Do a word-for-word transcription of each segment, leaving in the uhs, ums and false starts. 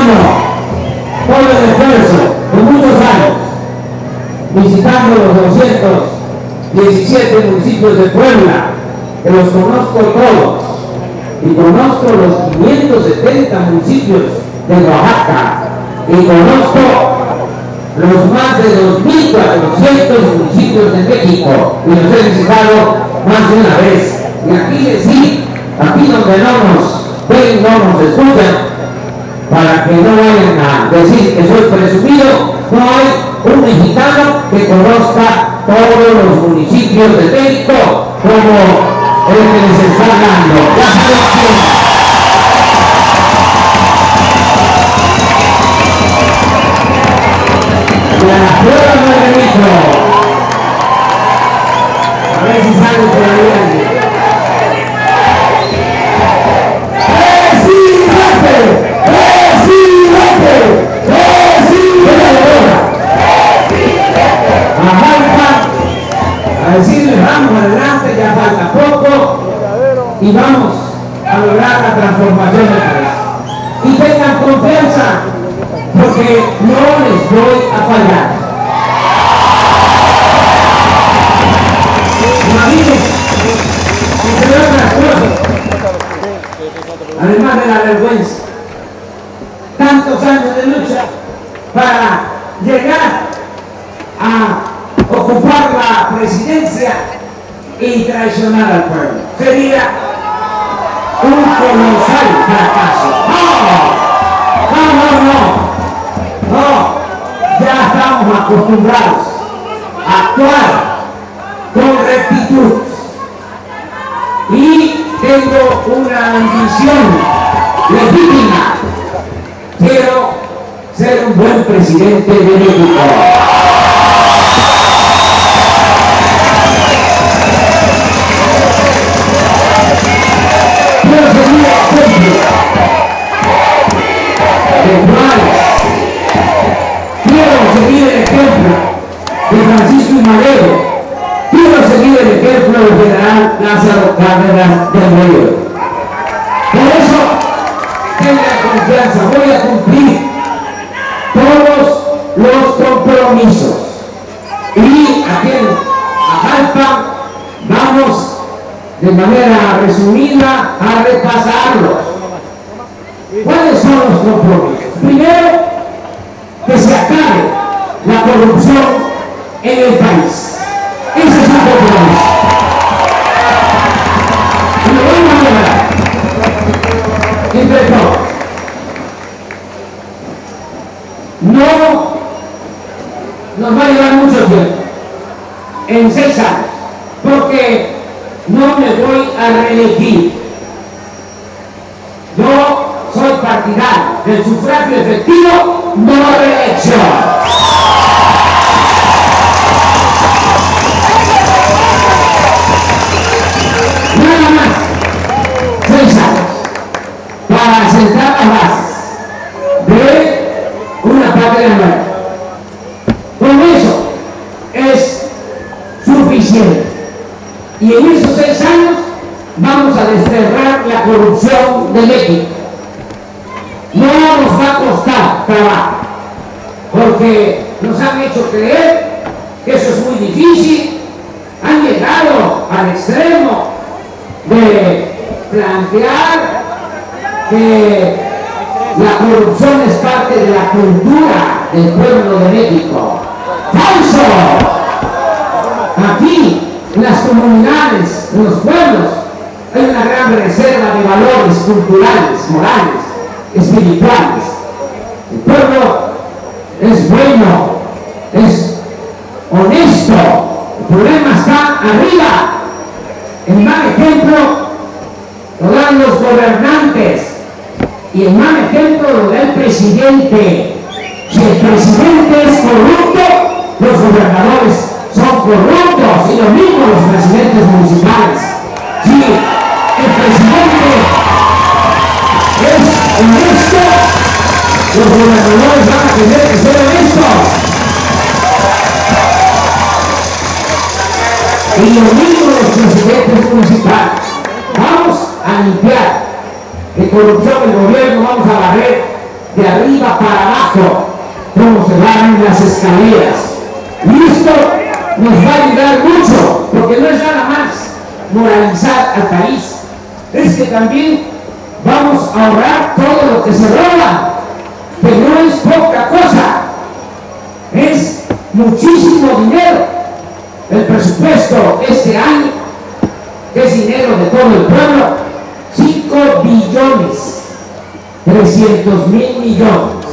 año, todo el esfuerzo de muchos años, visitando los doscientos diecisiete municipios de Puebla, que los conozco todos, y conozco los quinientos setenta municipios de Oaxaca, y conozco los más de dos mil cuatrocientos municipios de México, y los he visitado más de una vez. Y aquí les sí, aquí donde no nos ven, no nos escuchan, para que no vayan a decir que soy presumido, no hay un mexicano que conozca todos los municipios de México como el que les está dando. Ya saben quién. La prueba no es delito. A ver si sale por ahí alguien. ¡Presidente! ¡Presidente! ¡Presidente! A falta, a decirle vamos adelante, ya falta poco y vamos a lograr la transformación del país. Y tengan confianza, porque no les voy a fallar. Imagínense, entre otras cosas, además de la vergüenza, tantos años de lucha para llegar a ocupar la presidencia y traicionar al pueblo. Sería un colosal fracaso. No, no, no, no, no, ya estamos acostumbrados a actuar con rectitud y tengo una ambición legítima. Quiero ser un buen presidente de México. Quiero seguir el ejemplo de Juárez. Quiero seguir el ejemplo de Francisco I. Madero. Quiero seguir el ejemplo del general Lázaro Cárdenas del Río. Por eso, tengan confianza, voy a cumplir todos los compromisos. Y aquí en Ajalpa vamos de manera resumida a repasarlos. ¿Cuáles son los compromisos? Primero, que se acabe la corrupción en el país. Ese es un compromiso. Y lo vamos a lograr entre todos. No nos va a llevar mucho tiempo, en seis años, porque no me voy a reelegir. Yo soy partidario del sufragio efectivo, no reelección. Nada más, seis años, para sentar las bases de una patria nueva. Con eso es suficiente. Y en esos seis años vamos a desterrar la corrupción de México. No nos va a costar trabajo, porque nos han hecho creer que eso es muy difícil. Han llegado al extremo de plantear que la corrupción es parte de la cultura del pueblo de México. ¡Falso! Aquí, en las comunidades, en los pueblos, hay una gran reserva de valores culturales, morales, espirituales. El pueblo es bueno, es honesto. El problema está arriba. El mal ejemplo lo dan los gobernantes y el mal ejemplo lo da el presidente. Si el presidente es corrupto, los gobernadores son corruptos, y lo mismo los presidentes municipales. Si el presidente es honesto, los gobernadores van a tener que ser honestos. Y lo mismo los presidentes municipales. Vamos a limpiar de corrupción el gobierno, vamos a barrer de arriba para abajo, como se barren las escaleras. Y esto nos va a ayudar mucho, porque no es nada más moralizar al país, es que también vamos a ahorrar todo lo que se roba, que no es poca cosa, es muchísimo dinero. El presupuesto este año, que es dinero de todo el pueblo, cinco billones trescientos mil millones.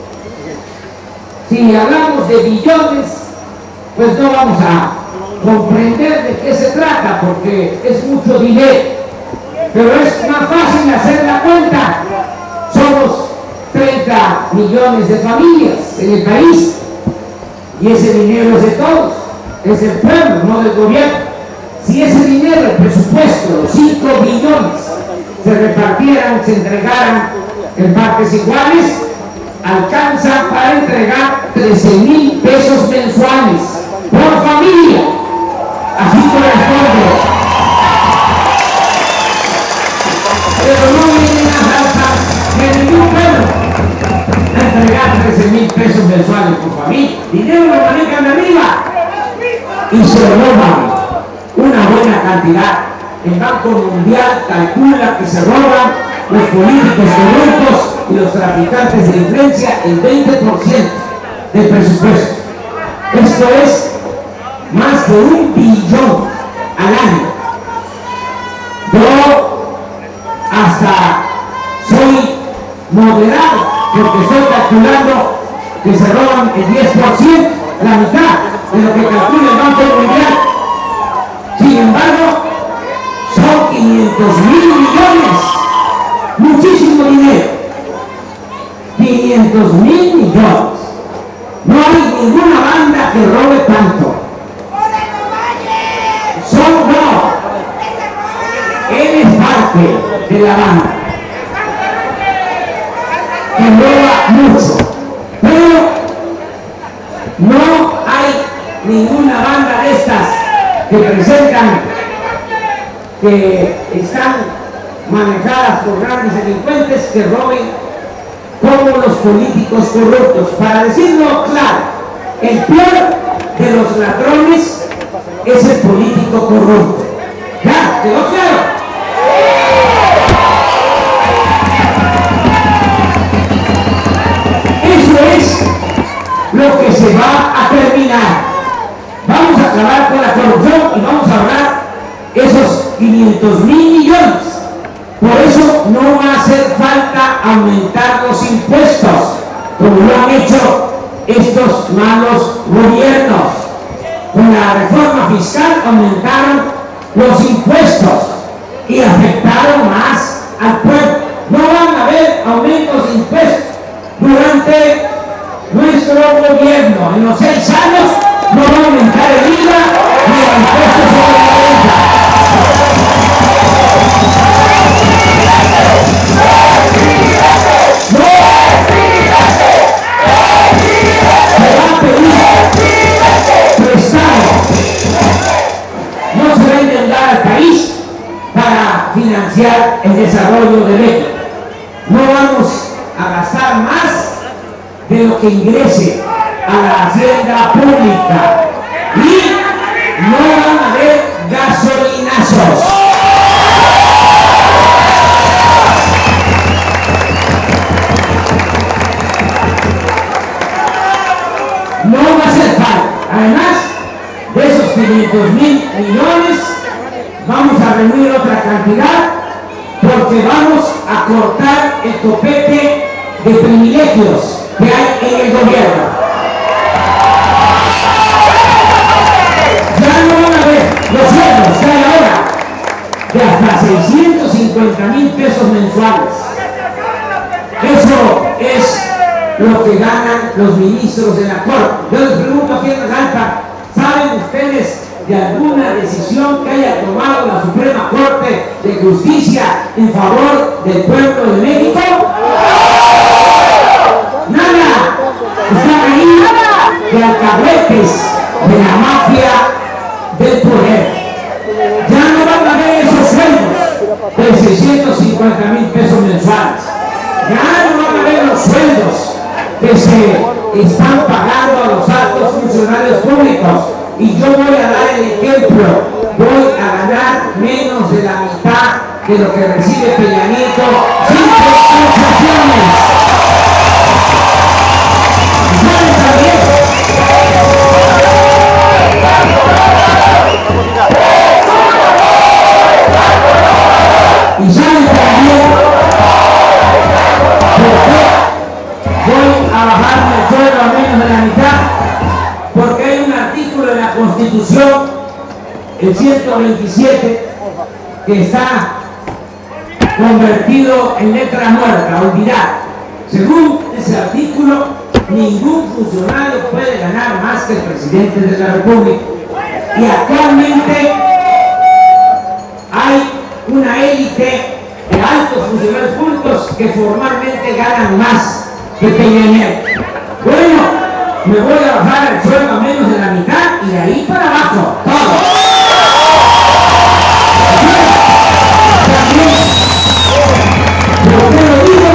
Si hablamos de billones, pues no vamos a comprender de qué se trata, porque es mucho dinero, pero es más fácil hacer la cuenta. Somos treinta millones de familias en el país y ese dinero es de todos, es del pueblo, no del gobierno. Si ese dinero, el presupuesto, los cinco billones, se repartieran, se entregaran en partes iguales, alcanza para entregar trece mil pesos mensuales por familia. Así corresponde. Pero no vienen a falta de ningún pueblo a entregar trece mil pesos mensuales por familia. Dinero lo manejan arriba y se roban una buena cantidad. El Banco Mundial calcula que se roban los políticos corruptos y los traficantes de influencia el veinte por ciento del presupuesto. Esto es más de un billón al año. Yo hasta soy moderado porque estoy calculando que se roban el diez por ciento, la mitad de lo que calcula el Banco Mundial. Sin embargo, son quinientos mil millones, muchísimo dinero, quinientos mil millones. No hay ninguna banda que robe tanto. Son no. Él es parte de la banda que roba mucho, pero no hay ninguna banda de estas que presentan que están manejadas por grandes delincuentes que roben como los políticos corruptos. Para decirlo claro, el peor de los ladrones es el político corrupto. ¿Ya? ¿Quedó claro? Eso es lo que se va a terminar. Vamos a acabar con la corrupción y vamos a ahorrar esos quinientos mil millones. Por eso no va a hacer falta aumentar los impuestos, como lo han hecho estos malos gobiernos. Con la reforma fiscal aumentaron los impuestos y afectaron más al pueblo. No van a haber aumentos de impuestos durante nuestro gobierno. En los seis años no va a aumentar el I V A ni el impuesto sobre la renta. Se va a pedir prestado. No se va a endeudar al país para financiar el desarrollo de México. No vamos a gastar más de lo que ingrese a la hacienda pública y no van a haber gasolinazos. No va a hacer falta. Además de esos quinientos mil millones, vamos a reunir otra cantidad porque vamos a cortar el copete de privilegios que hay en el gobierno. Ya no van a ver los sueldos que hay ahora de hasta seiscientos cincuenta mil pesos mensuales. Eso es lo que ganan los ministros de la Corte. Yo les pregunto aquí en Jalpa, ¿saben ustedes de alguna decisión que haya tomado la Suprema Corte de Justicia en favor del pueblo de México? Nada. Están ahí de alcahuetes de la mafia del poder. Ya no van a ver esos sueldos de seiscientos cincuenta mil pesos mensuales. Ya no van a ver los sueldos que se están pagando a los altos funcionarios públicos. Y yo voy a dar el ejemplo, voy a ganar menos de la mitad de lo que recibe Peña Nieto sin compensaciones. ¿Saben también? ¿Y saben también por qué voy a bajarme el sueldo a menos de la mitad? Porque hay un artículo en la Constitución, el ciento veintisiete, que está convertido en letra muerta, olvidada. Según ese artículo, ningún funcionario puede ganar más que el presidente de la República. Y actualmente hay una élite de altos funcionarios públicos que formalmente ganan más que Peña Nieto. Bueno, me voy a bajar el sueldo a menos de la mitad y de ahí para abajo, todo. ¿Por qué lo digo?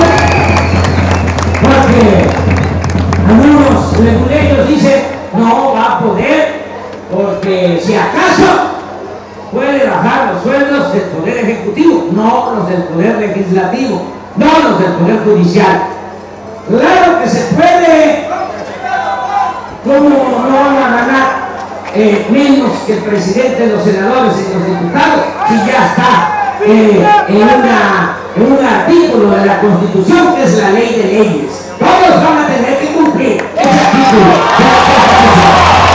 Porque algunos leguleros dicen no va a poder, porque si acaso puede bajar los sueldos del Poder Ejecutivo, no los del Poder Legislativo, no los del Poder Judicial. Claro que se puede. ¿Cómo no van a ganar eh, menos que el presidente, los senadores y los diputados si ya está eh, en, una, en un artículo de la Constitución que es la ley de leyes? Todos van a tener que cumplir ese artículo de la Constitución.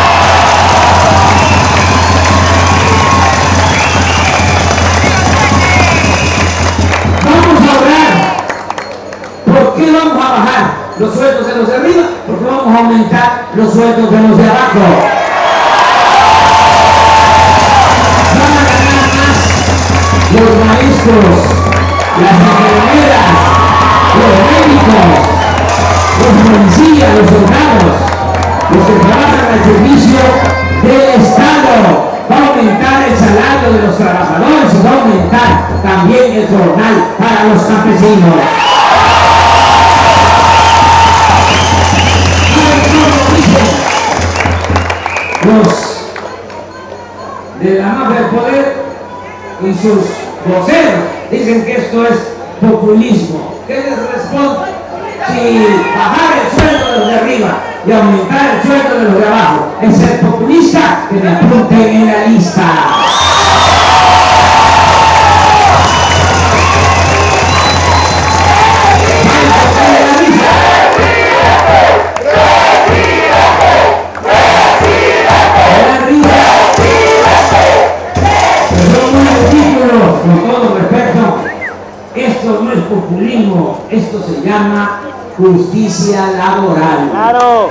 Vamos a orar. ¿Por qué vamos a bajar los sueldos de los de arriba? Porque vamos a aumentar los sueldos de los de abajo. Van a ganar más los maestros, las enfermeras, los médicos, los policías, los soldados, los que trabajan al servicio del Estado. Va a aumentar el salario de los trabajadores y va a aumentar también el jornal para los campesinos. Los de la mafia del poder y sus voceros dicen que esto es populismo. ¿Qué les responde? Si bajar el sueldo de los de arriba y aumentar el sueldo de los de abajo es ser populista, que me apunten en la lista. Con todo respeto, esto no es populismo, esto se llama justicia laboral. ¡Claro!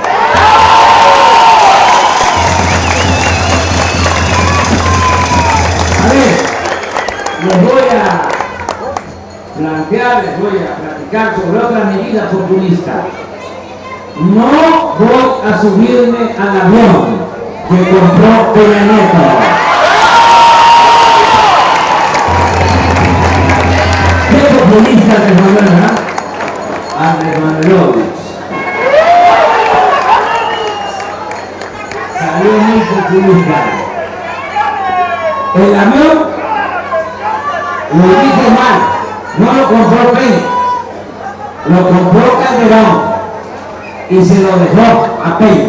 A ver, les voy a plantear, les voy a platicar sobre otra medida populista. No voy a subirme al avión que compró Peña Nieto. Populista de Manuel, Andrés Manuelovich. Salió muy populista. El avión lo dije mal, no lo compró Peña, lo compró Calderón y se lo dejó a Peña.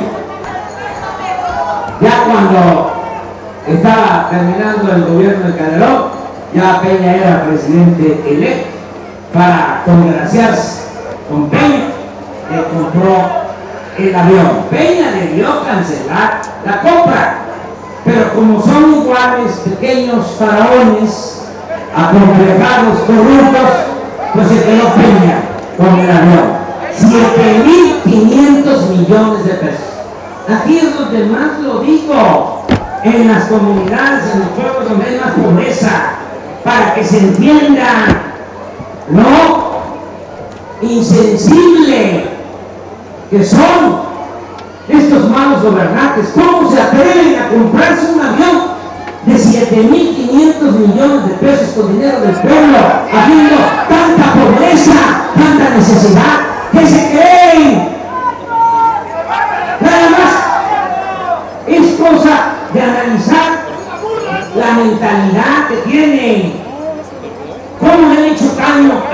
Ya cuando estaba terminando el gobierno de Calderón, ya Peña era presidente electo. Para congraciarse con Peña, le compró el avión. Peña debió cancelar la compra, pero como son iguales, pequeños faraones, acomplejados, corruptos, pues se quedó Peña con el avión. siete mil quinientos millones de pesos. Aquí es donde más lo digo, en las comunidades, en los pueblos donde hay más pobreza, para que se entienda. No, insensible que son estos malos gobernantes. ¿Cómo se atreven a comprarse un avión de siete mil quinientos millones de pesos con dinero del pueblo, habiendo tanta pobreza, tanta necesidad? ¿Qué se creen?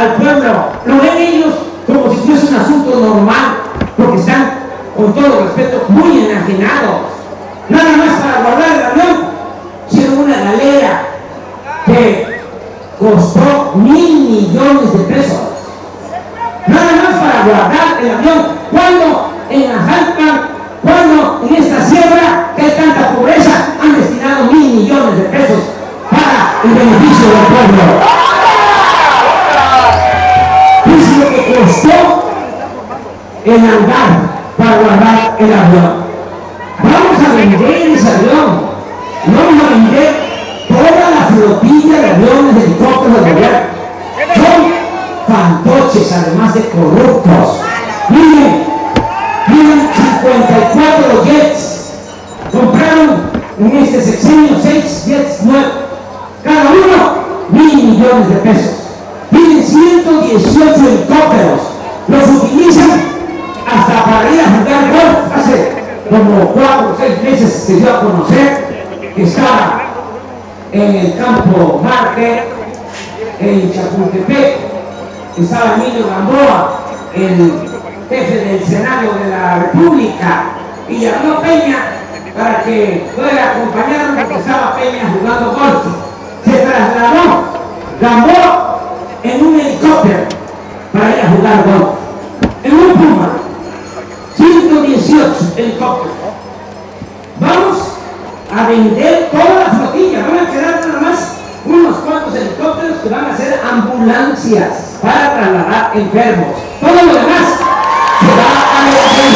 al pueblo. Lo ven ellos como si fuese un asunto normal, porque están, con todo respeto, muy enajenados. Nada más para guardar el avión, hicieron una galera que costó mil millones de pesos. Nada más para guardar el avión. Cuando en Ajalpan, cuando en esta sierra que hay tanta pobreza, han destinado mil millones de pesos para el beneficio del pueblo. Es lo que costó el hangar para guardar el avión. Vamos a vender ese avión. Vamos a vender toda la flotilla de aviones, de helicópteros de gobierno. Son fantoches, además de corruptos. Miren, miren, cincuenta y cuatro jets. Compraron en este sexenio seis jets nuevos. Cada uno, mil millones de pesos. Tienen ciento dieciocho helicópteros. Los utilizan hasta para ir a jugar golf. Hace como cuatro o seis meses se dio a conocer que estaba en el campo Marte, en Chapultepec, estaba Emilio Gamboa, el jefe del Senado de la República, y llamó a Peña para que fuera a acompañarlo porque estaba Peña jugando golf. Se trasladó Gamboa en un helicóptero para ir a jugar golf, en un Puma, ciento dieciocho helicópteros. Vamos a vender toda la flotilla, van a quedar nada más unos cuantos helicópteros que van a ser ambulancias para trasladar enfermos. Todo lo demás se va a vender.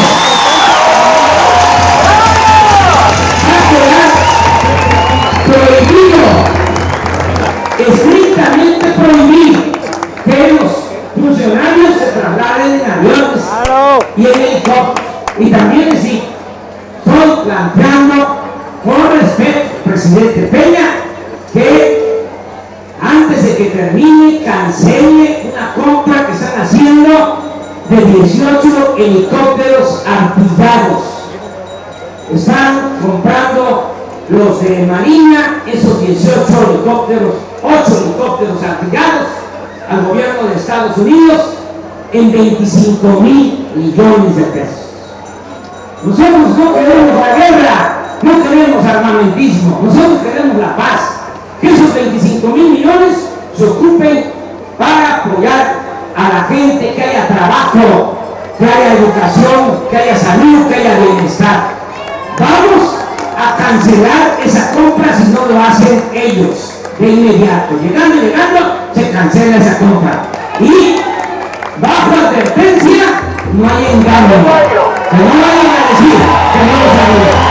Va a quedar prohibido, estrictamente prohibido, que los funcionarios se trasladen en aviones y en helicópteros. Y también les digo, estoy planteando con respeto, presidente Peña, que antes de que termine cancele una compra que están haciendo de dieciocho helicópteros artillados. Están comprando los de Marina, esos dieciocho helicópteros, ocho helicópteros artillados al gobierno de Estados Unidos en veinticinco mil millones de pesos. Nosotros no queremos la guerra, no queremos armamentismo, nosotros queremos la paz. Que esos veinticinco mil millones se ocupen para apoyar a la gente, que haya trabajo, que haya educación, que haya salud, que haya bienestar. Vamos a cancelar esa compra si no lo hacen ellos de inmediato. Llegando, llegando, se cancela esa compra. Y bajo advertencia, no hay engaño. Que no vayan a decir que no lo sabían.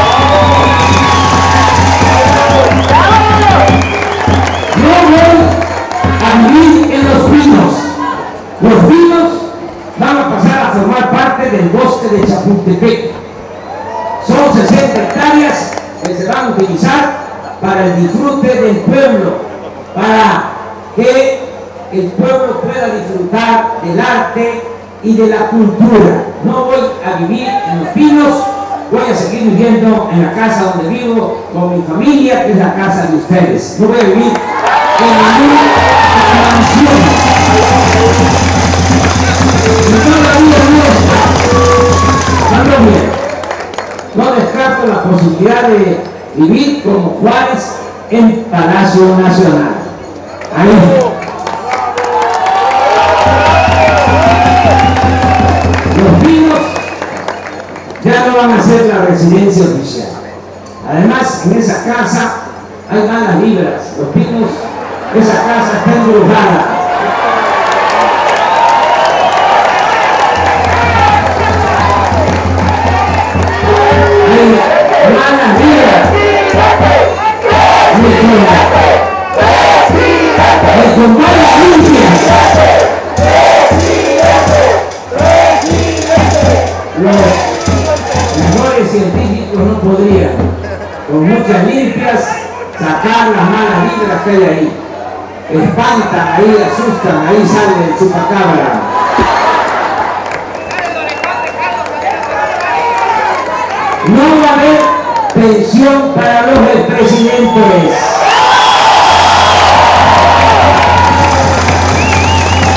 No voy a vivir en Los Pinos. Los Pinos van a pasar a formar parte del bosque de Chapultepec. Son sesenta hectáreas que se van a utilizar para el disfrute del pueblo, para que el pueblo pueda disfrutar del arte y de la cultura. No voy a vivir en Los Pinos, voy a seguir viviendo en la casa donde vivo con mi familia, que es la casa de ustedes. No voy a vivir en ninguna mansión. Y todavía no está bien. No descarto la posibilidad de vivir como Juárez en Palacio Nacional. Ahí. Los Pinos ya no van a ser la residencia oficial. Además, en esa casa hay malas vibras. Los Pinos, esa casa está embrujada. Hay malas vibras. Y con malas limpias. Los mejores científicos no podrían, con muchas limpias, sacar las malas vibras que hay ahí. Espantan ahí, asustan, ahí sale el chupacabra. No va a haber pensión para los expresidentes.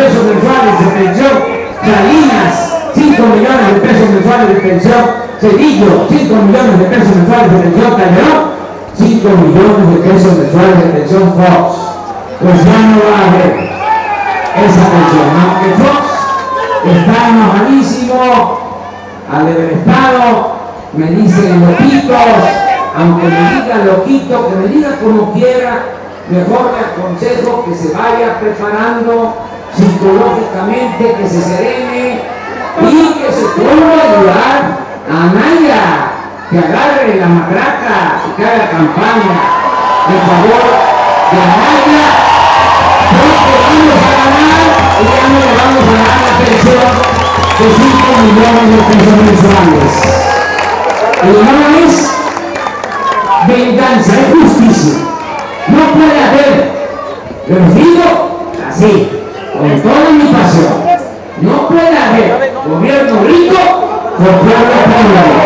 pesos mensuales de pensión, Salinas, cinco millones de pesos mensuales de pensión, Cedillo, cinco millones de pesos mensuales de pensión, Calderón, cinco millones de pesos mensuales de pensión, Fox. Pues ya no va a haber esa pensión, aunque Fox está enojadísimo, al del Estado, me dicen loquitos, aunque me diga loquito, que me diga como quiera, mejor le aconsejo que se vaya preparando psicológicamente, que se serene y que se ponga a ayudar a Anaya, que agarre la matraca y que haga campaña en favor de Anaya, porque vamos a ganar y ya no le vamos a dar la pensión de cinco millones de pesos mensuales. Y no es venganza, es justicia. No puede haber, les digo así, con toda mi pasión, no puede haber gobierno rico por pueblo pobre.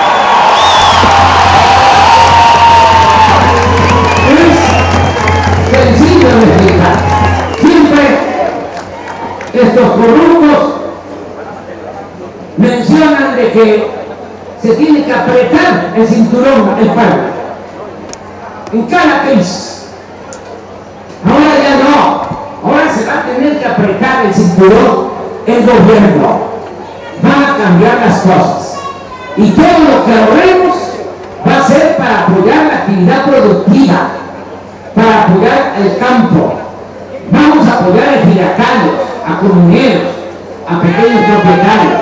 Es sencillo de explicar. Siempre estos corruptos mencionan de que se tiene que apretar el cinturón del pueblo en cada crisis. Ahora ya no, ahora se va a tener que apretar el cinturón el gobierno. Van a cambiar las cosas y todo lo que ahorremos va a ser para apoyar la actividad productiva, para apoyar el campo. Vamos a apoyar a ejidatarios, a comuneros, a pequeños propietarios.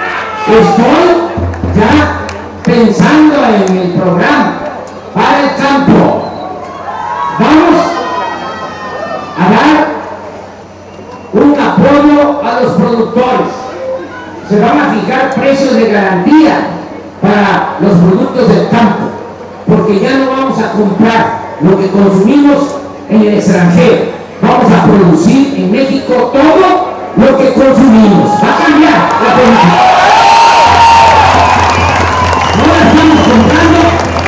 Estoy ya pensando en el programa para el campo. Vamos a dar un apoyo a los productores. Se van a fijar precios de garantía para los productos del campo, porque ya no vamos a comprar lo que consumimos en el extranjero. Vamos a producir en México todo lo que consumimos. Va a cambiar la política. Ahora estamos comprando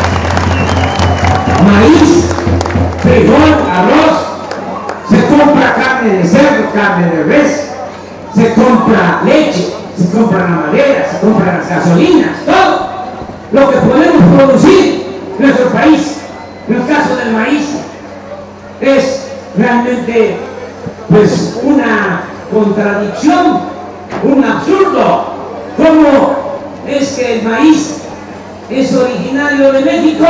maíz, frijol, arroz, se compra carne de cerdo, carne de res, se compra leche, se compra la madera, se compran las gasolinas, todo lo que podemos producir en nuestro país. En el caso del maíz es realmente pues una contradicción, un absurdo. ¿Cómo es que el maíz es originario de México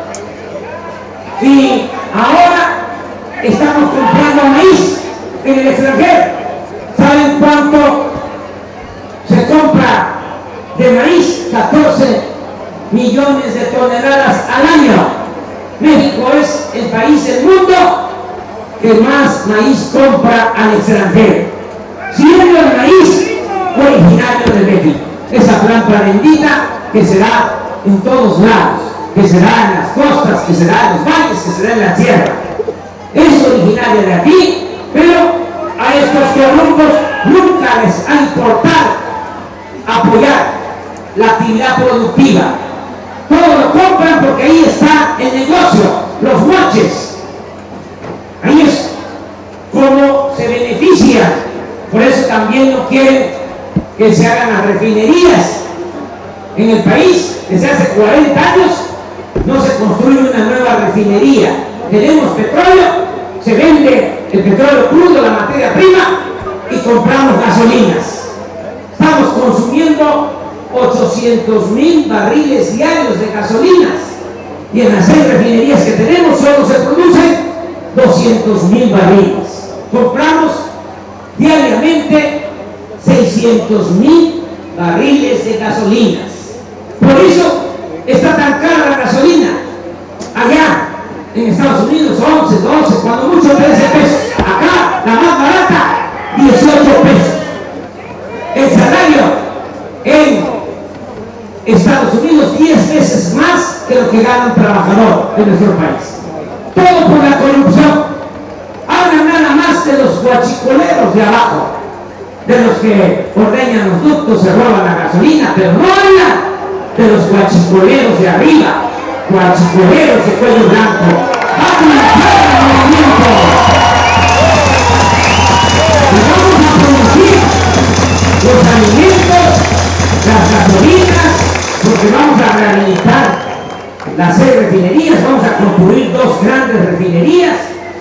y ahora estamos comprando maíz en el extranjero? ¿Saben cuánto se compra de maíz? catorce millones de toneladas al año. México es el país del mundo que más maíz compra al extranjero, siendo el maíz originario de México. Esa planta bendita que se da en todos lados, que se da en las costas, que se da en los valles, que se da en la tierra, es originaria de aquí, pero a estos corruptos nunca les ha importado apoyar la actividad productiva. Todo lo compran porque ahí está el negocio, los moches. Ahí es como se beneficia. Por eso también no quieren que se hagan las refinerías en el país. Desde hace cuarenta años no se construye una nueva refinería. Tenemos petróleo, se vende el petróleo crudo, la materia prima, y compramos gasolinas. Estamos consumiendo ochocientos mil barriles diarios de gasolinas, y en las seis refinerías que tenemos solo se producen doscientos mil barriles. Compramos diariamente seiscientos mil barriles de gasolinas. Por eso está tan cara la gasolina. Allá en Estados Unidos once, doce, cuando mucho trece pesos. Acá la más barata dieciocho pesos. El salario en Estados Unidos diez veces más que lo que gana un trabajador en nuestro país. Todo por la corrupción. Hablan nada más de los guachicoleros de abajo, de los que ordeñan los ductos, se roban la gasolina, pero no hablan de los guachicoleros de arriba, guachicoleros de cuello blanco. ¡Vamos a limpiar el movimiento! Y vamos a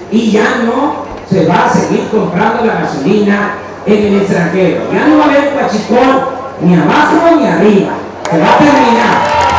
y ya no se va a seguir comprando la gasolina en el extranjero. Ya no va a haber huachicol ni abajo ni arriba. Se va a terminar.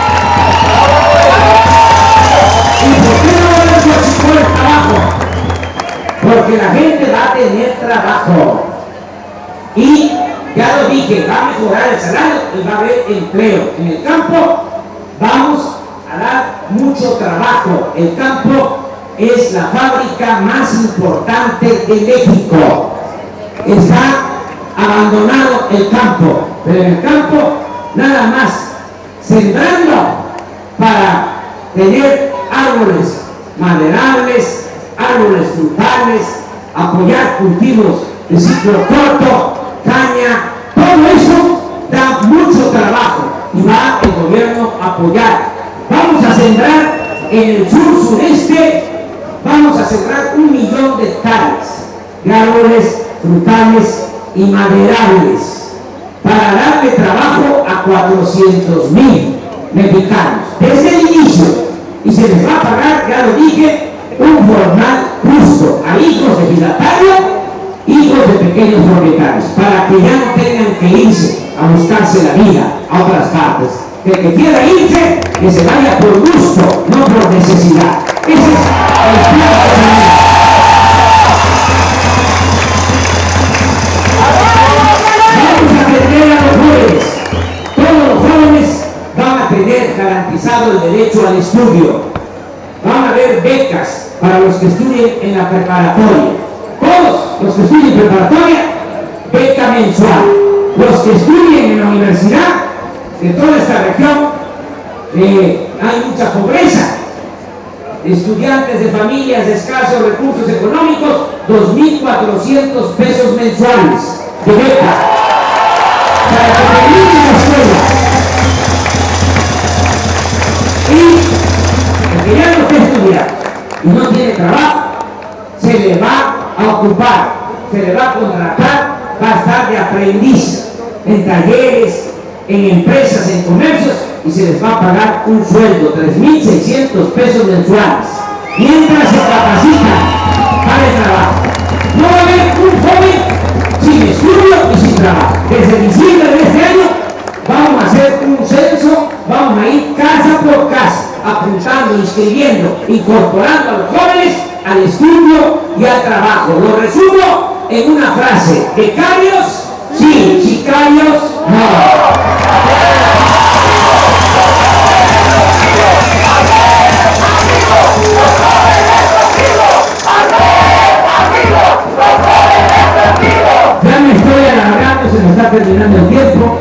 ¿Y por qué no va a haber huachicol abajo? Porque la gente va a tener trabajo. Y ya lo dije, va a mejorar el salario y va a haber empleo. En el campo vamos a dar mucho trabajo. El campo es la fábrica más importante de México. Está abandonado el campo, pero en el campo nada más sembrando para tener árboles maderables, árboles frutales, apoyar cultivos de ciclo corto, caña, todo eso da mucho trabajo y va el gobierno a apoyar. Vamos a sembrar en el sur sureste, vamos a sembrar un millón de hectáreas de árboles frutales y maderables para darle trabajo a cuatrocientos mil mexicanos desde el inicio, y se les va a pagar, ya lo dije, un formal justo a hijos de fidatario, hijos de pequeños propietarios, para que ya no tengan que irse a buscarse la vida a otras partes. Que el que quiera irse, que se vaya por gusto, no por necesidad. Ese es el plan que tenemos. Vamos a atender a los jóvenes. Todos los jóvenes van a tener garantizado el derecho al estudio. Van a haber becas para los que estudien en la preparatoria. Todos los que estudien preparatoria, beca mensual. Los que estudien en la universidad de toda esta región, eh, hay mucha pobreza. Estudiantes de familias de escasos recursos económicos, dos mil cuatrocientos pesos mensuales de beca para que terminen la escuela. Y el que ya no quiere estudiar y no tiene trabajo, se le va a ocupar, se le va a contratar, va a estar de aprendiz en talleres, en empresas, en comercios, y se les va a pagar un sueldo, tres mil seiscientos pesos mensuales, mientras se capacitan para el trabajo. No va a haber un joven sin estudio y sin trabajo. Desde diciembre de este año vamos a hacer un censo, vamos a ir casa por casa, apuntando, inscribiendo, incorporando a los jóvenes al estudio y al trabajo. Lo resumo en una frase: becarios sí, sicarios no. Ya me estoy alargando, se me está terminando el tiempo.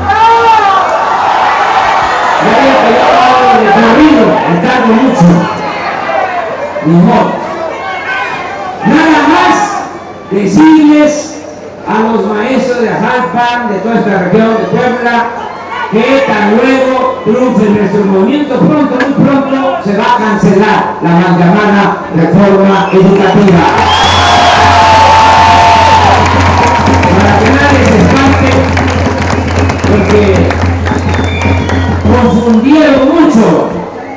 Ya veo que yo hablo de corrido, me tardo mucho. Ni modo. Nada más decirles a los maestros de Ajalpan, de toda esta región de Puebla, que tan luego triunfe nuestro movimiento, pronto, muy pronto se va a cancelar la mal llamada reforma educativa. Para que nadie se espante, porque confundieron mucho,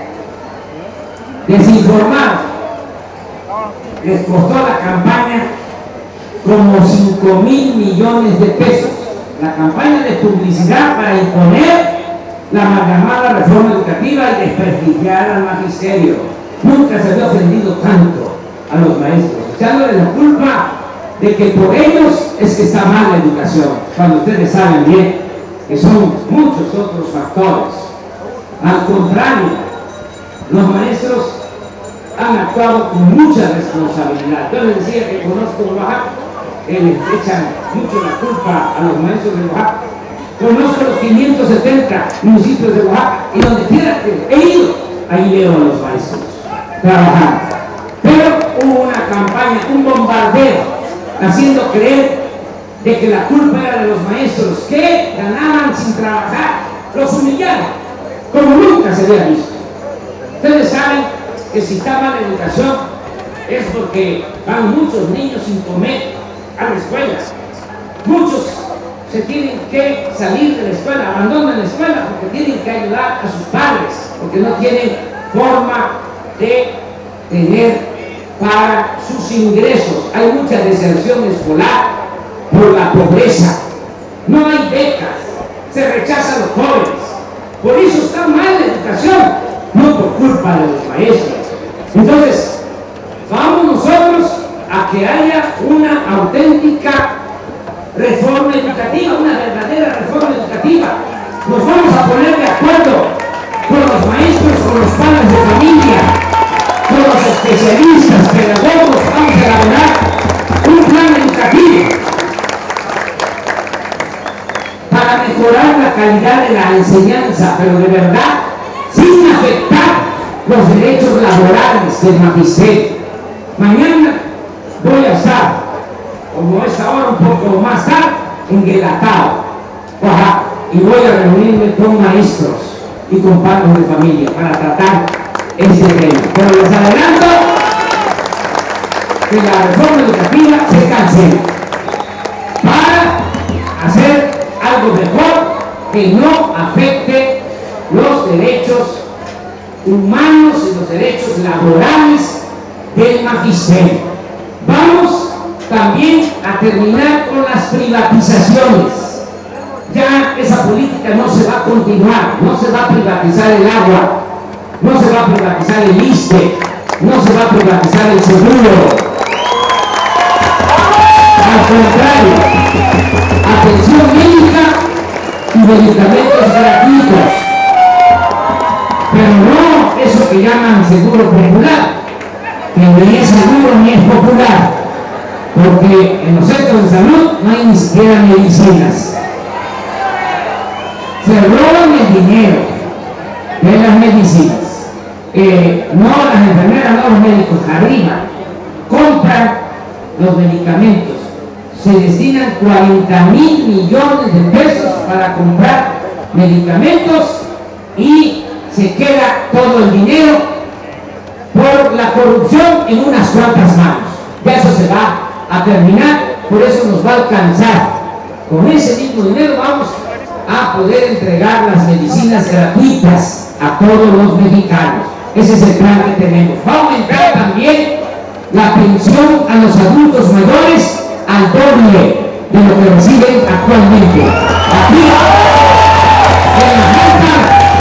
desinformaron. Les costó la campaña como cinco mil millones de pesos, la campaña de publicidad para imponer la mal llamada reforma educativa y desprestigiar al magisterio. Nunca se había ofendido tanto a los maestros, echándole la culpa de que por ellos es que está mal la educación, cuando ustedes saben bien que son muchos otros factores. Al contrario, los maestros han actuado con mucha responsabilidad. Yo les decía que conozco Oaxaca, que les echan mucho la culpa a los maestros de Oaxaca. Conozco los quinientos setenta municipios de Oaxaca, y donde quiera que he ido, ahí veo a los maestros trabajando. Pero hubo una campaña, un bombardeo, haciendo creer de que la culpa era de los maestros, que ganaban sin trabajar, los humillaron, como nunca se había visto. Ustedes saben que si está mala educación es porque van muchos niños sin comer a la escuela. Muchos se tienen que salir de la escuela, abandonan la escuela porque tienen que ayudar a sus padres, porque no tienen forma de tener para sus ingresos. Hay mucha deserción escolar por la pobreza. No hay becas, se rechazan los jóvenes. Por eso está mal la educación, no por culpa de los maestros. Entonces, vamos nosotros a que haya una auténtica reforma educativa, una verdadera reforma educativa. Nos vamos a poner de acuerdo con los maestros, con los padres de familia, con los especialistas, pedagogos. Vamos a elaborar un plan educativo para mejorar la calidad de la enseñanza, pero de verdad, sin afectar los derechos laborales del magisterio. Mañana voy a estar, como es ahora, un poco más tarde, en Guelatao, Oaxaca, y voy a reunirme con maestros y con padres de familia para tratar este tema. Pero les adelanto que la reforma educativa se cancela para hacer algo mejor que no afecte los derechos humanos y los derechos laborales del magisterio. Vamos también a terminar con las privatizaciones. Ya esa política no se va a continuar, no se va a privatizar el agua, no se va a privatizar el I S S S T E, no se va a privatizar el seguro. Al contrario, atención médica y medicamentos gratuitos, pero no eso que llaman seguro popular, que ni es seguro ni es popular, porque en los centros de salud no hay ni siquiera medicinas. Se roban el dinero de las medicinas. Eh, no las enfermeras, no los médicos, arriba compran los medicamentos. Se destinan cuarenta mil millones de pesos para comprar medicamentos y se queda todo el dinero por la corrupción en unas cuantas manos. Ya eso se va a terminar, por eso nos va a alcanzar. Con ese mismo dinero vamos a poder entregar las medicinas gratuitas a todos los mexicanos. Ese es el plan que tenemos. Va a aumentar también la pensión a los adultos mayores al doble de lo que reciben actualmente. Aquí, en la Junta,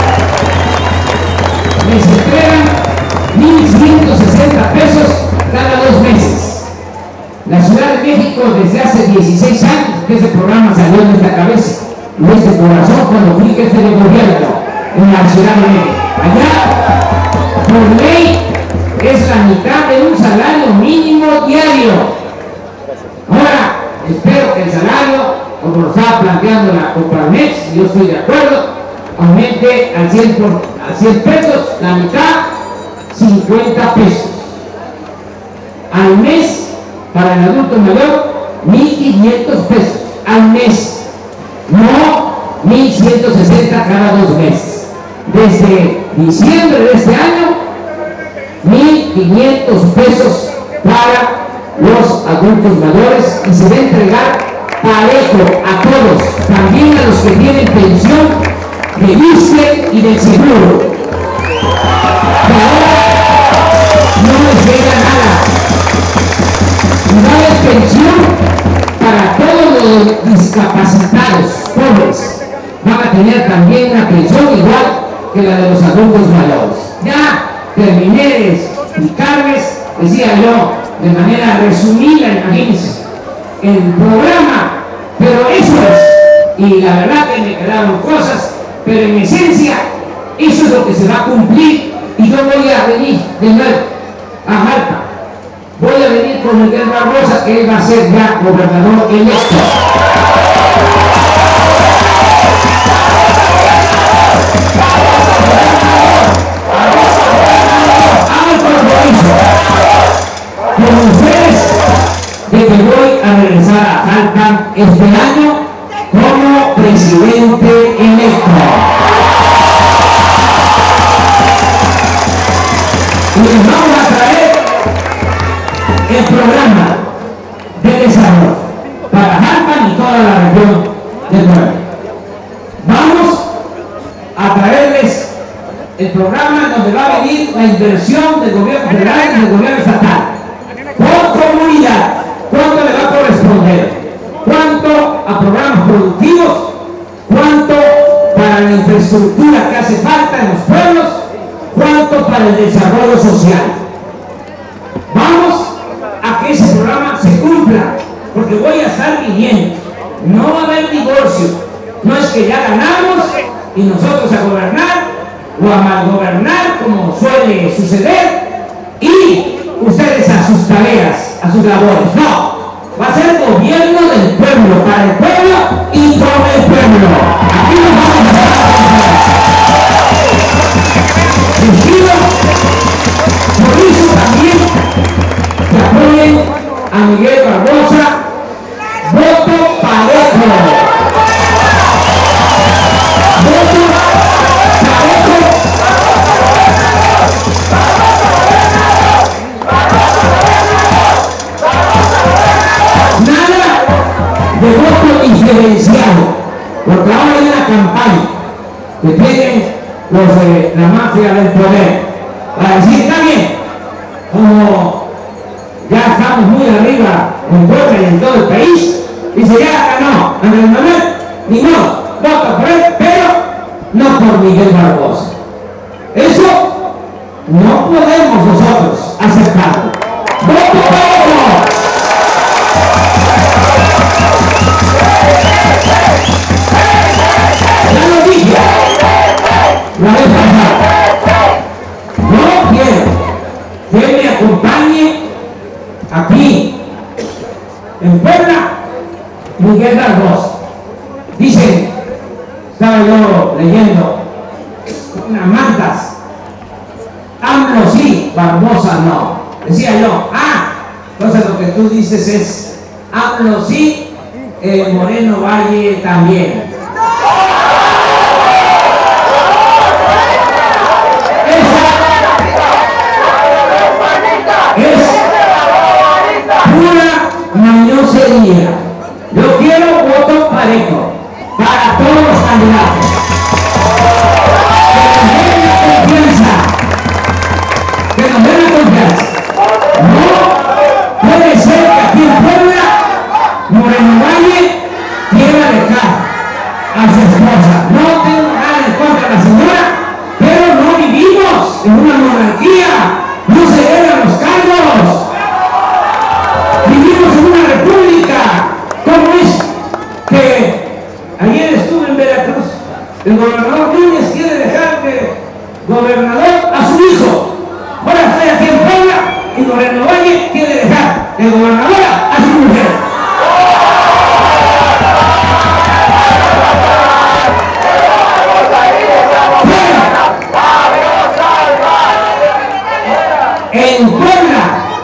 les entregan mil ciento sesenta pesos cada dos meses. La Ciudad de México, desde hace dieciséis años que ese programa salió de esta cabeza, de este corazón, cuando fui jefe de gobierno en la Ciudad de México. Allá, por ley, es la mitad de un salario mínimo diario. Ahora, espero que el salario, como lo estaba planteando la Coparmex, yo estoy de acuerdo, aumente al cien, por, a cien pesos, la mitad, cincuenta pesos. Al mes, para el adulto mayor, mil quinientos pesos al mes, no mil ciento sesenta cada dos meses. Desde diciembre de este año, mil quinientos pesos para los adultos mayores, y se va a entregar parejo a todos, también a los que tienen pensión del I S S S T E y del seguro, que ahora no les llega nada. Y va a haber pensión para todos los discapacitados pobres. Van a tener también una pensión igual que la de los adultos mayores. Ya terminé de explicarles, decía yo, de manera resumida, imagínense, el programa, pero eso es. Y la verdad que me quedaron cosas, pero en esencia, eso es lo que se va a cumplir. Y yo voy a venir de nuevo a Jalpa. Voy a venir con Miguel Barbosa, que él va a ser ya gobernador electo. Hago el compromiso con ustedes de que voy a regresar a Jalpa este año como presidente electo. Y les vamos a traer el programa de desarrollo para Jalpa y toda la región del Puebla. Vamos a traerles el programa donde va a venir la inversión del gobierno federal y del gobierno estatal. a programas productivos, cuánto para la infraestructura que hace falta en los pueblos, cuánto para el desarrollo social. Vamos a que ese programa se cumpla, porque voy a estar viviendo. No va a haber divorcio. No es que ya ganamos y nosotros a gobernar o a malgobernar, como suele suceder, y ustedes a sus tareas, a sus labores. No, va a ser gobierno del pueblo, para el pueblo y por el pueblo. Aquí nos vamos a hacer. Les pido, por eso también, que apoyen a Miguel Barbosa. Voto parejo. Voto parejo. Nada de voto diferenciado, porque ahora hay una campaña que tienen los de la mafia del poder para decir, está bien, como ya estamos muy arriba en Puebla y en todo el país, dice, ya ganó Andrés Manuel, ni modo, voto por él, pero no por Miguel Barbosa. Eso no podemos nosotros aceptarlo. ¡Voto parejo! Ya lo dije la vez pasada. No quiero que me acompañe aquí en Puebla Miguel Barbosa. Dicen, estaba yo leyendo unas mantas, AMLO sí, Barbosa no. Decía yo, ah, entonces lo que tú dices es AMLO sí, eh, Moreno Valle también. Es pura mañosería. Yo quiero voto parejo para todos los candidatos. Que nos den la confianza. Que nos den la confianza. No puede ser que aquí en Puebla Moreno Valle quiera dejar a su esposa. No tengo nada en contra de la señora, pero no vivimos en una monarquía. No se deben los cargos. Vivimos en una república. ¿Cómo es que ayer estuve en Veracruz? El gobernador Núñez quiere dejar de gobernador a su hijo. Ahora estoy aquí en Puebla y Moreno Valle quiere dejar de gobernadora a su mujer. En Puebla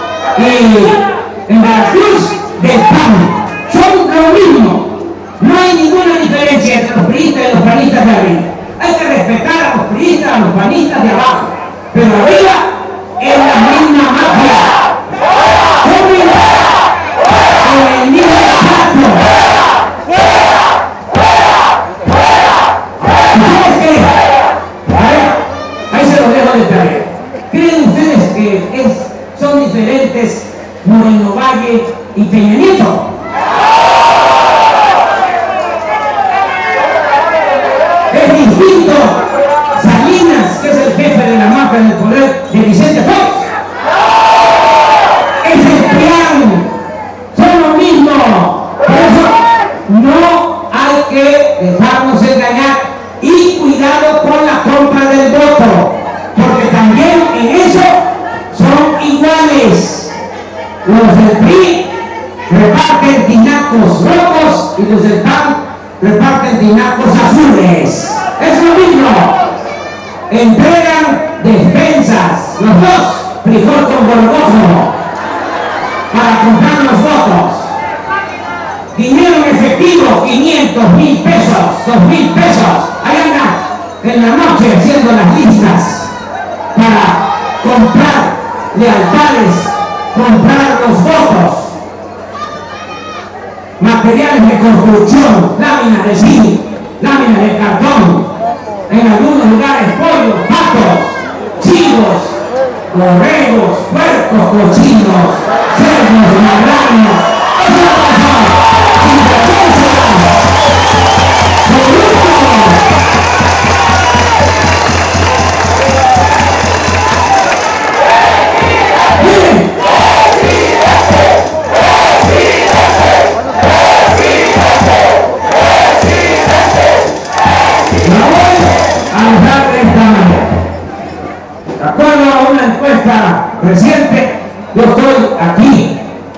y en Veracruz del P A N son lo mismo. No hay ninguna diferencia entre los priistas y los panistas de arriba. Hay que respetar a los priistas, a los panistas de abajo, pero arriba es la misma mafia. Comen con el mismo plato. ¿Ustedes qué? A ver, ahí se los dejo de tarea. ¿Creen ustedes que es, son diferentes Moreno Valle y Peña Nieto? Es distinto Salinas, que es el jefe de la mafia del poder, de Vicente Fox. Es el P R I A N. Son lo mismo. Por eso no hay que dejarnos engañar y cuidado con la compra del voto, porque también en eso son iguales. Los del P R I reparten tinacos rojos y los del P A N reparten tinacos azules. Es lo mismo. Entregan despensas, los dos, frijol con gorgojo, para comprar los votos. Dinero en efectivo, quinientos, mil pesos, dos mil pesos. Ahí andan en la noche haciendo las listas para comprar lealtades, comprar los votos. Materiales de construcción, láminas de zinc, láminas de cartón, en algunos lugares pollos, patos, chivos, borregos, puercos, cochinos, cerdos, marranos. Eso pasó sin defensa.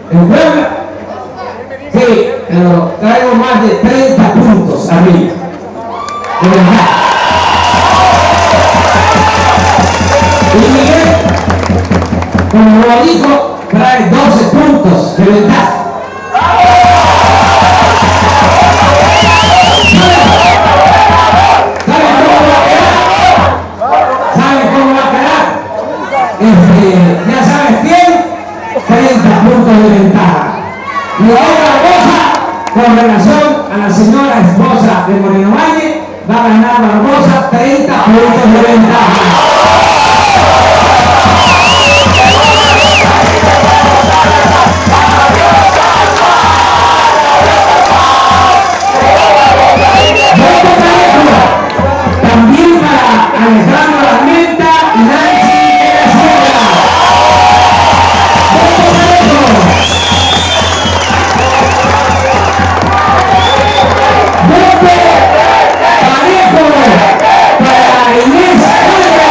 En Puebla, sí, pero traigo más de treinta puntos arriba. De verdad. Y Miguel, como lo dijo, trae doce puntos de ventaja. ¿Saben cómo va a quedar? ¿Saben cómo va a quedar? Este, ya sabes quién, treinta puntos de ventaja. Miguel Barbosa, con relación a la señora esposa de Moreno Valle, va a ganar Barbosa treinta puntos de ventaja. También para Alejandro Armenta y Nancy de la Sierra. Voto parejo. Voto parejo para Inés Olga,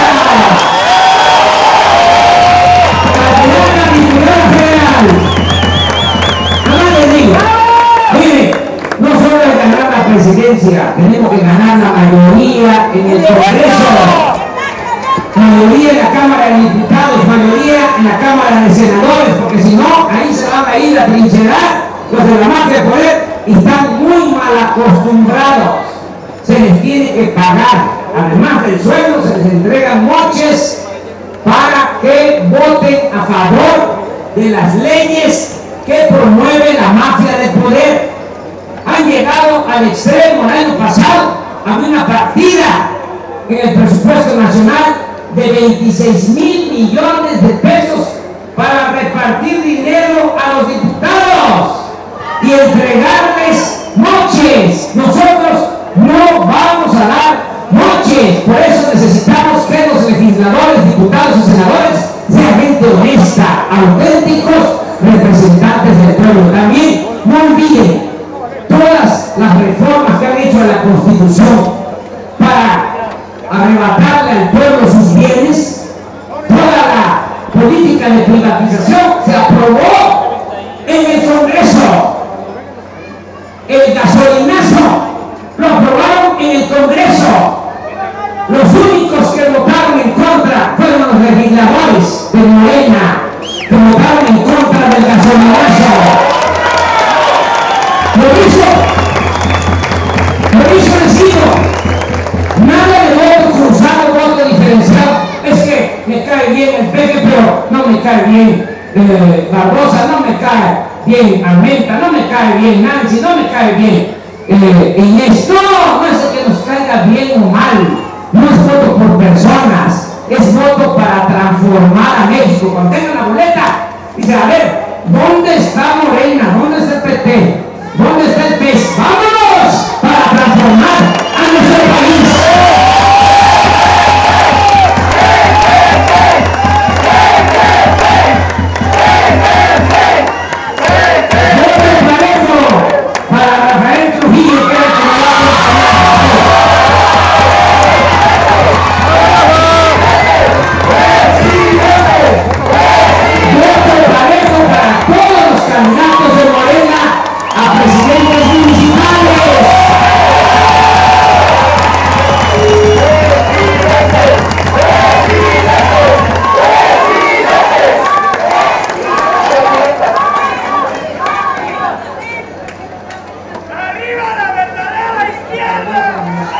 candidata a diputada federal. Nada les digo, mire, no solo es ganar la presidencia, tenemos que ganar la mayoría en el Congreso, mayoría en la Cámara de Diputados, mayoría en la Cámara de Senadores, porque si no, ahí se van a ir a trincherar los de la mafia de poder y están muy mal acostumbrados. Se les tiene que pagar, además del sueldo, se les entregan moches para que voten a favor de las leyes que promueve la mafia de poder. Han llegado al extremo. El año pasado había una partida en el presupuesto nacional de veintiséis mil millones de pesos para repartir dinero a los diputados y entregarles moches. Nosotros no vamos a dar moches, por eso necesitamos que los legisladores, diputados y senadores sean gente honesta, auténticos representantes del pueblo. También no olviden todas las reformas que han hecho a la Constitución para arrebatarle al pueblo sus bienes. Toda la política de privatización se aprobó en el Congreso. El gasolinazo lo aprobaron en el Congreso. Los únicos que votaron en contra fueron los legisladores de Morena, que votaron en contra del gasolinazo. Por eso, por eso les digo, nada de voto cruzado, voto diferenciado. Es que me cae bien el Peque, pero no me cae bien eh, Barbosa, no me cae bien Armenta, no me cae bien Nancy, no me cae bien eh, Inés. No, no es el que nos caiga bien o mal. No es voto por personas, es voto para transformar a México. Cuando tengan la boleta, dice, a ver, ¿dónde está Morena? ¿Dónde está el P T? ¿Dónde está el P E S? ¡Vámonos! Para transformar a nuestro país. Voto parejo para Rafael Trujillo, que era el voto parejo para todos los candidatos de Morena a presidentes municipales. ¡Arriba la verdadera izquierda!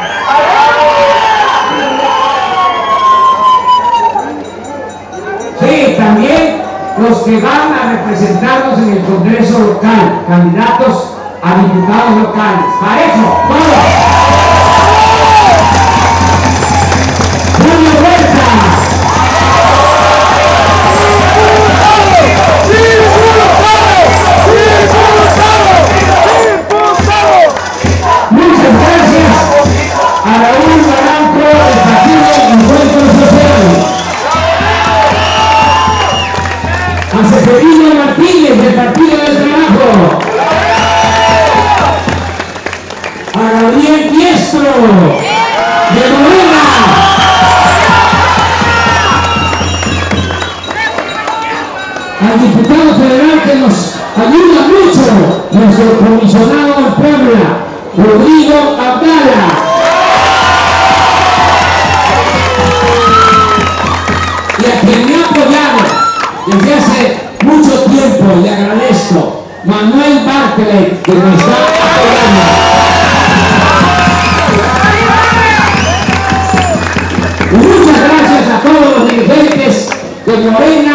Sí, también los que van a representarnos en el Congreso local, candidatos a diputados locales. Parejo, todos. Julio Huerta. Muchas gracias a Raúl Barranco del Partido Encuentro Social. A Seferino Martínez del Partido del Trabajo. A Gabriel Rodrigo Abdala. Y a quien me ha apoyado desde hace mucho tiempo, le agradezco, Manuel Bartlett, que me está apoyando. Y muchas gracias a todos los dirigentes de Morena.